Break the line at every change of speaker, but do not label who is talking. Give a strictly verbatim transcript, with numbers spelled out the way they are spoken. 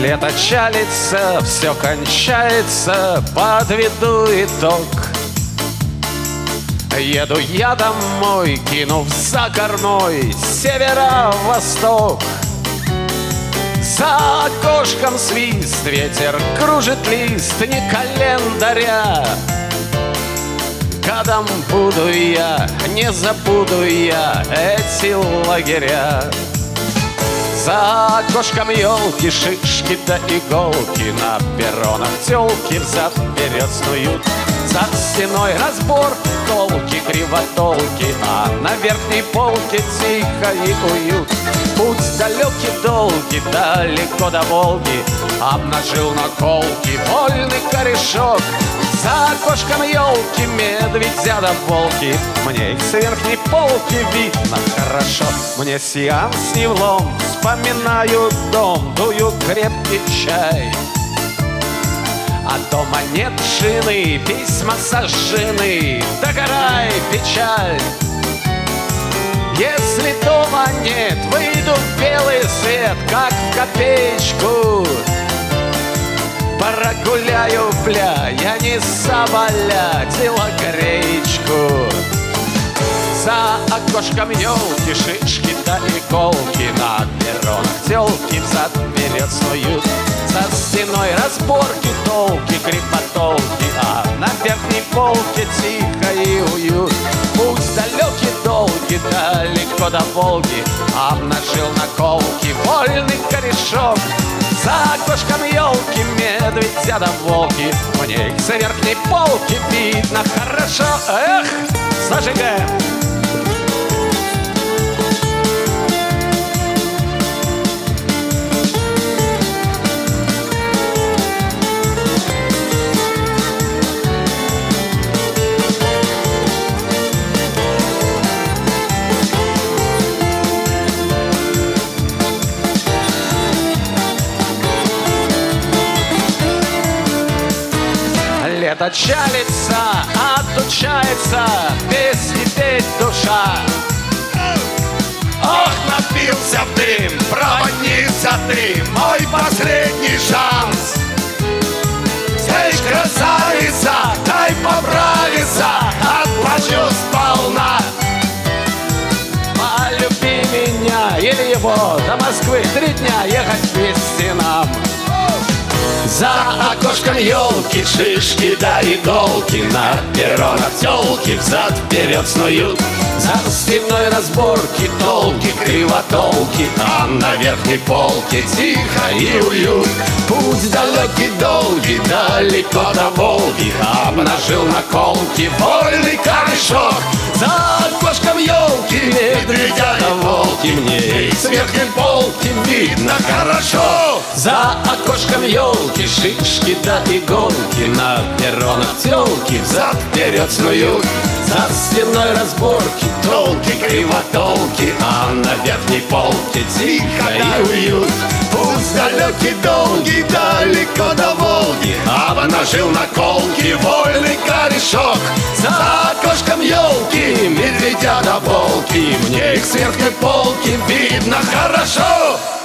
Лето чалится, все кончается, подведу итог. Еду я домой, кинув за кормой северо-восток. За окошком свист, ветер кружит лист не календаря. Годом буду я, не забуду я эти лагеря. За окошком елки, шишки да иголки, на перронах тёлки взад-вперед снуют. За стеной разбор, толки, кривотолки, а на верхней полке тихо и уют. Путь далекий, долгий, далеко до Волги, обнажил наколки вольный корешок. За окошком елки, медведя да волки, мне их с верхней полки видно хорошо. Мне сеанс не влом, вспоминаю дом, дую крепкий чай. А дома нет жены, письма сожжены, догорай, печаль. Если дома нет, выйду в белый свет, как в копеечку. Прогуляю, бля, я не соболя, телогреечку. За окошком елки, шишки да иголки, на перронах тёлки взад-вперед снуют. За стеной разборки, толки, крепотолки, а на верхней полке тихо и уют. Путь далекий, долгий, далеко до Волги, обнажил наколки вольный корешок. За окошком елки, медведя да волки, мне их с верхней полки видно хорошо. Эх, зажигаем! Лето чалится, отучается, песни петь душа.
Ох, напился в дым, проводница ты, мой последний шанс. Здесь красавица, дай поправиться, отплачу сполна.
Полюби меня или его, до Москвы три дня ехать вместе нам.
За окошком елки, шишки да иголки, на перронах тёлки взад-вперед снуют. За стеной разборки, толки, кривотолки, а на верхней полке тихо и уют. Путь далекий, долгий, далеко до Волги, обнажил наколки вольный корешок. За окошком елки, медведя да волки, мне их с верхней полки видно хорошо.
За окошком елки, шишки да иголки, на перронах тёлки
взад-вперед снуют.
За стеной разборки,
толки, кривотолки, а на верхней полке тихо и уют. Путь далекий, долгий, далеко до Волги, обнажил наколки вольный корешок. За окошком елки, медведя да волки, мне их с верхней полки видно хорошо.